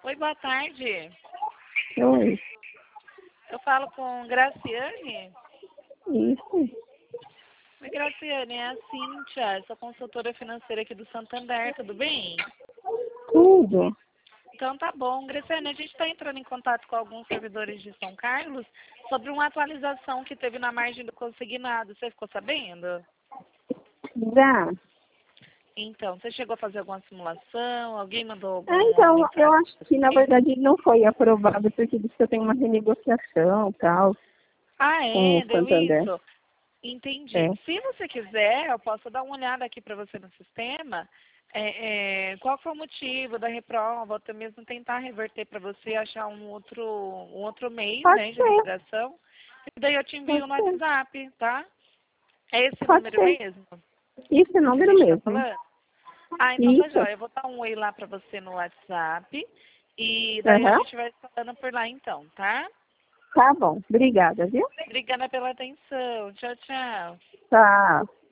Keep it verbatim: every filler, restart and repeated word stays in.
Oi, boa tarde. Oi. Eu falo com Graciane. Isso. Oi, Graciane, é a Cíntia, sou consultora financeira aqui do Santander, tudo bem? Tudo. Então tá bom. Graciane, a gente está entrando em contato com alguns servidores de São Carlos sobre uma atualização que teve na margem do consignado. Você ficou sabendo? Já. Então, você chegou a fazer alguma simulação? Alguém mandou Ah, alguma então, mensagem eu acho pra que na você? verdade não foi aprovado porque disse que eu tenho uma renegociação e tal Ah, com é? o Deu Santander. isso? Entendi. É. Se você quiser, eu posso dar uma olhada aqui para você no sistema. É, é, qual foi o motivo da reprova, ou até mesmo tentar reverter para você achar um outro, um outro mês, Pode né, de ser, liquidação. E daí eu te envio pode no ser, WhatsApp, tá? É esse pode número ser. mesmo Isso é que a número gente está mesmo. falando? Ah, então tá Isso. jóia. Eu vou dar um oi lá para você no WhatsApp. E daí a Aham. gente vai falando por lá então, tá? Tá bom. Obrigada, viu? Obrigada pela atenção. Tchau, tchau. Tá.